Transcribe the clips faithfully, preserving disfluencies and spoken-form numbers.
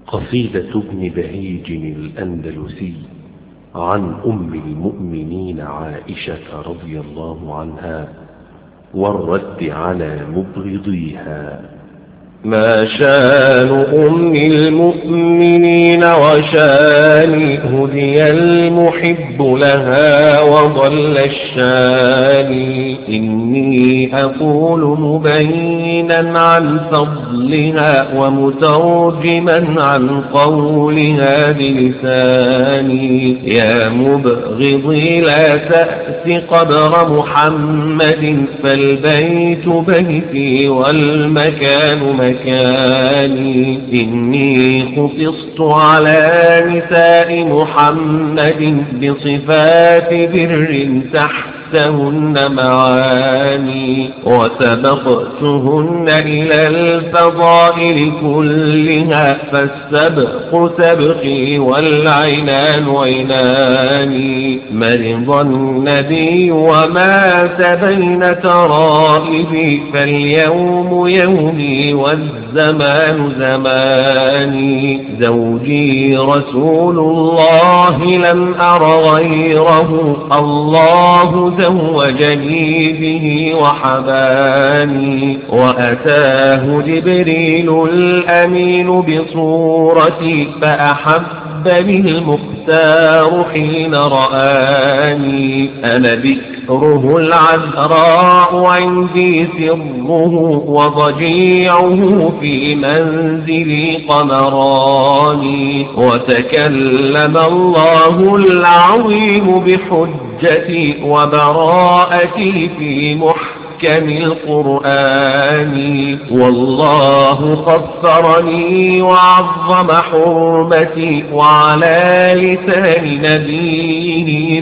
قصيدة ابن بهيج الأندلسي عن أم المؤمنين عائشة رضي الله عنها والرد على مبغضيها. ما شان أم المؤمنين وشان هدي المحب لها وضل الشان. إني أقول مبينا عن فضلها ومترجما عن قولها بلساني. يا مبغضي لا تأس قبر محمد فالبيت بيتي والمكان مكاني. مكاني. إني خصصت على نساء محمد بصفات بر تحتهن معاني وسبقتهن إلى الفضائل كلها فالسبق سبقي والعنان ويناني. مرض النبي ومات بين ترائبي فاليوم يومي والزمان زماني. زوجي رسول الله لم أر غيره الله زوجني به وحباني. وأتاه جبريل الأمين بصورتي فأحبني المختار حين رآني. أنا بكره العذراء عندي سره وضجيعه في منزلي قمراني. وتكلم الله العظيم بحجتي وبراءتي في محكم القرآن. والله خفرني وعظم حرمتي وعلى لسان نبيه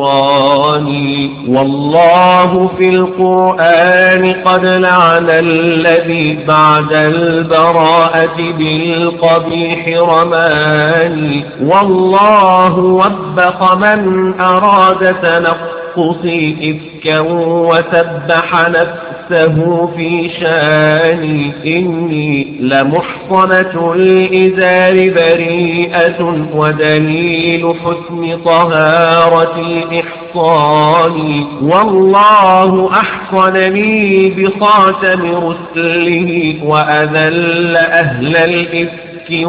براني. والله في القرآن قد لعن الذي بعد البراءة بالقبيح رماني. والله وبخ من أراد تنقص إفكا وسبح نفسه في شاني. إني لمحصنة الإزار بريئة ودليل حسن طهارتي إحصاني. والله أحصنني بخاتم رسله وأذل أهل الإفك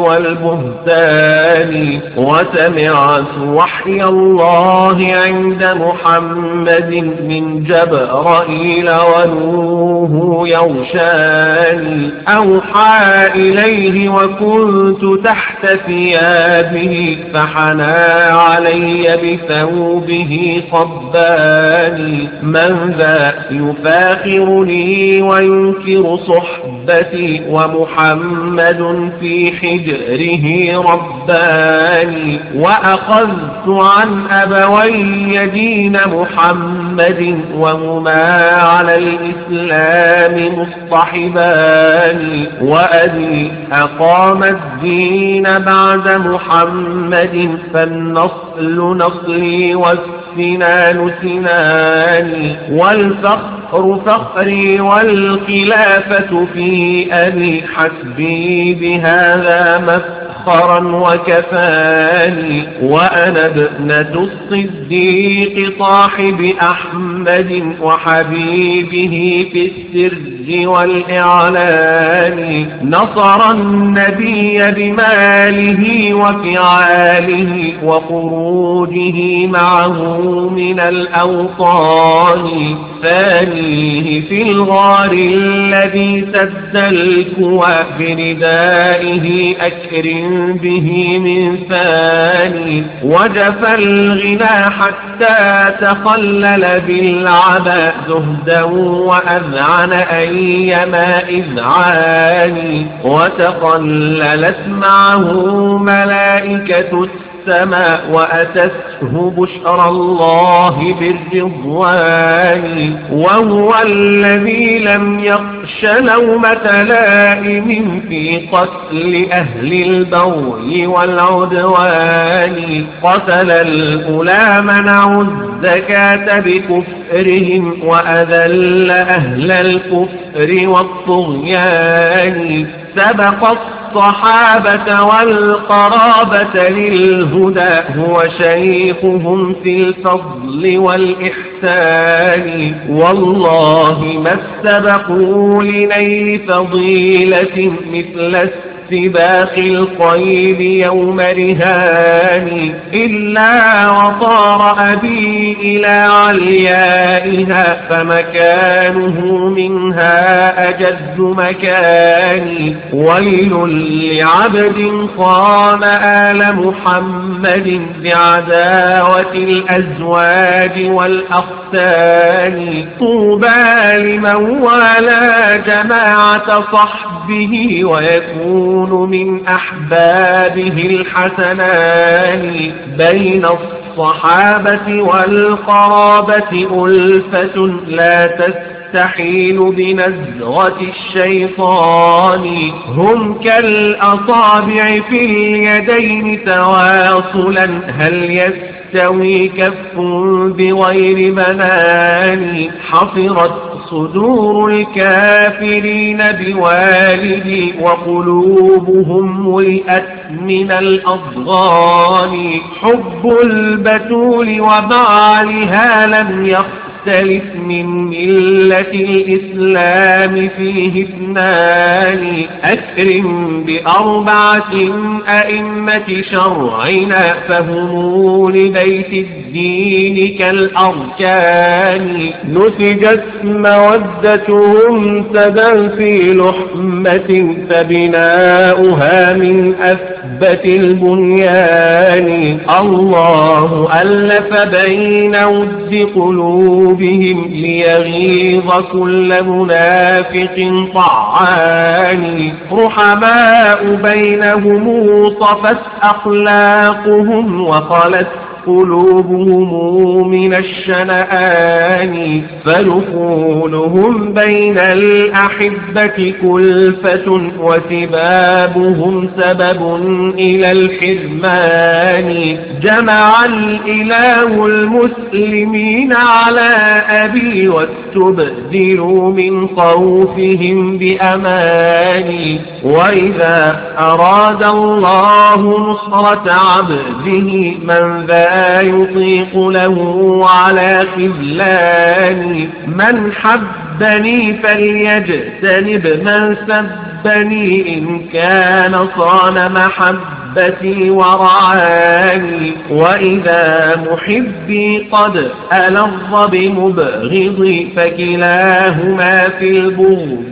والبهتان. وسمعت وحي الله عند محمد من جبرائيل ونوه يغشاني. أوحى إليه وكنت تحت ثيابه فحنى علي بثوبه صباني. من ذا يفاخرني وينكر صحبتي ومحمد في حجره رباني. وأخذت عن أبوي دين محمد وهما على الإسلام مصطحبان. وأبي أقام الدين بعد محمد فالنصل نصلي والسنان سناني. والفخر فخري والخلافة في أبي حسبي بهذا مفخرا وكفاني. وأنا ابنة الصديق صاحب أحمد وحبيبه في السر والإعلان. نصر النبي بماله وفعاله وخروجه معه من الأوطان. ثانيه في الغار الذي سد الكوى بردائه أكرم به من ثاني. وجف الغنى حتى تخلل بالعبا زهدا وأذعن أيما إذعان. وتخللت معه ملائكة السماء وأتته بشرى الله بالرضوان. وهو الذي لم يخش لومة لائم في قتل أهل البغي والعدوان. قتل الأولى منعوا الزكاة بكفرهم وأذل أهل الكفر والطغيان. سبق الصحابة والقرابة للهدى هو شيخهم في الفضل والإحسان، والله ما استبقوا لنيل فضيلة مثل سباق الخيل يوم رهان، إلا وطار أبي إلى عليائها فمكانه منها أجد مكاني. ويل لعبد خان آل محمد بعداوة الأزواج والأختان، طوبى لمن والى جماعة صحبه ويكون من أحبابه الحسنان. بين الصحابة والقرابة ألفة لا تستحيل بنزغة الشيطان، هم كالأصابع في اليدين تواصلا هل يستوي كف بغير بنان. حفرت صدور الكافرين بوالدي وقلوبهم ملئت من الأضغان، حب البتول وبعلها لم يختلف من ملة الإسلام فيه اثنان. أكرم بأربعة أئمة شرعنا فهم لبيت الدين كالأركان، نسجت مودتهم سدا في لحمة فبناؤها من أثبت البنيان. الله ألف بين ود قلوبهم ليغيظ كل منافق طعان، رحماء بينهم صفت أخلاقهم وخلت قلوبهم من الشنآن، فدخولهم بين الأحبة كلفة وسبابهم سبب إلى الحرمان. جمع الإله المسلمين على أبي واستبدلوا من خوفهم بأمان. وإذا أراد الله نصرة عبده من ذا يطيق له على خذلان، من حبني فليجتنب من سبني إن كان صان محبتي ورعاني. وإذا محبي قد ألظ بمبغضي فكلاهما في البغض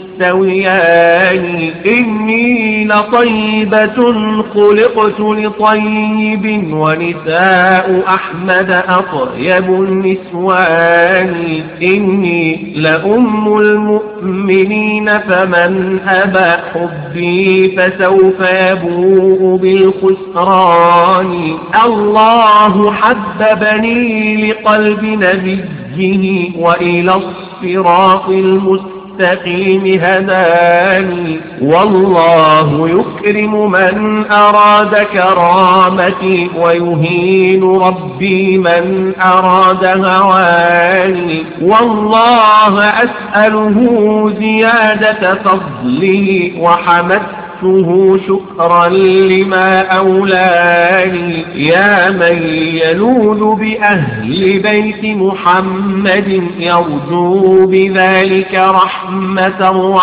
مستويان. إني لطيبة خلقت لطيب ونساء أحمد أطيب النسوان. إني لأم المؤمنين فمن أبى حبي فسوف يبوء بالخسران. الله حببني لقلب نبيه وإلى الصراط المستقيم المستقيم هداني. والله يكرم من أراد كرامتي ويهين ربي من أراد هواني. والله أسأله زيادة فضله وحمدته شكرا لما أولاني. يا من يلوذ بأهل بيت محمد يرجو بذلك رحمة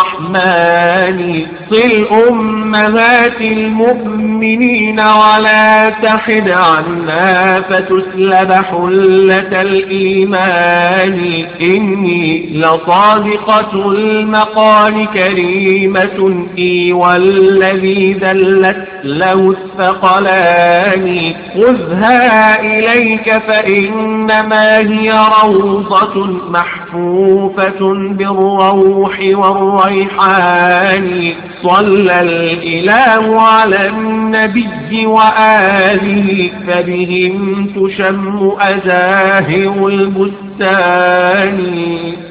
الرحمن. صل أمهات المؤمنين ولا تحد عنا فتسلب حلة الإيمان. إني لصادقة المقال كريمة إي والذي ذلت له الثقلان. خذها إليك فإنما هي روضة محفوفة بالروح والريحان. صلى الإله على النبي وآله فبهم تشم أزاهر البستان.